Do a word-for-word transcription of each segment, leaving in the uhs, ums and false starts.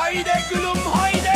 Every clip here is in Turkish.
haydi gülüm haydi.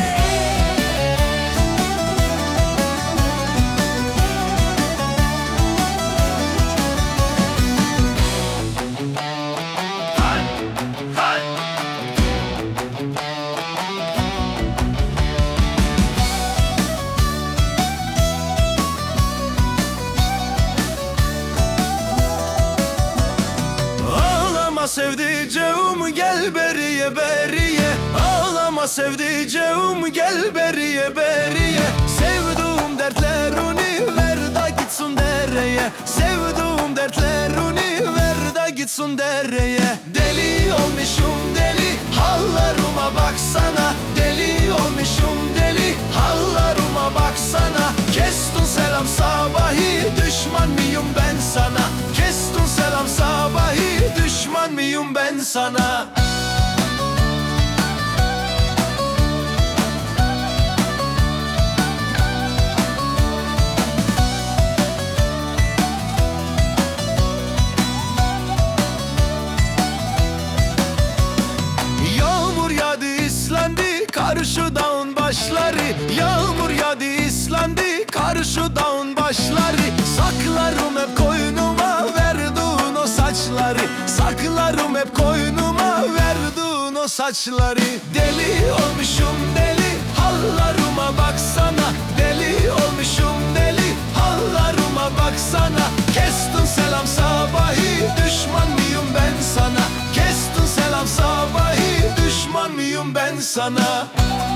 Ağlama sevdiceğim gel beriye beriye, ağlama sevdiceğim gel beriye beriye. Sevduğum dertlerini ver da gitsin dereye, sevduğum dertlerini ver da gitsin dereye. Deli olmuşum deli, hallarıma baksana. Deli olmuşum deli, hallarıma baksana. Kestin selam sabahi, düşman mıyım ben sana? Kestin selam sabahi, düşman mıyım ben sana? Yağmur yağdı islendi karşı dağın başları, yağmur yağdı islendi karşı dağın başları. Saklarım hep koynuma verdiğin o saçları, saklarım hep koynuma verdiğin o saçları. Deli olmuşum deli, hallarıma baksana. Deli olmuşum deli, hallarıma baksana. Kestin selam sabahi, düşman mıyım ben sana? Kestin selam sabahi, düşman mıyım ben sana?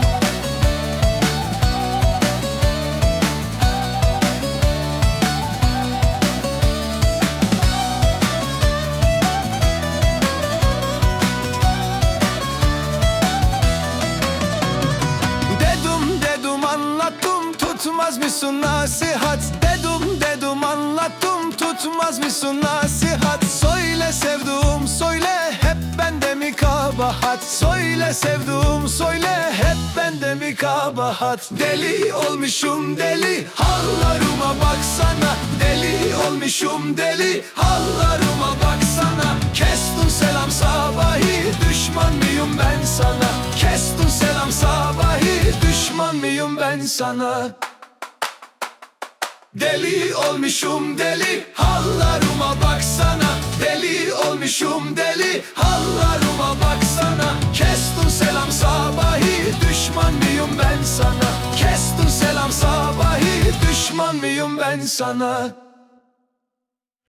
Dedim dedim anlattım, tutmaz mısın nasihat? Dedim dedim anlattım, tutmaz mısın nasihat? Söyle sevduğum söyle, hep bende mi kabahat? Söyle sevduğum söyle, hep bende mi kabahat? Deli olmuşum deli, hallarıma baksana. Deli olmuşum deli, hallarıma baksana. Kestin selam sabahi, düşman mıyım ben sana? Kestin selam sabahi, düşman mıyım ben sana? Deli olmuşum deli, hallarıma baksana. Deli olmuşum deli, hallarıma baksana. Kestin selam sabahi, düşman mıyım ben sana? Kestin selam sabahi, düşman mıyım ben sana?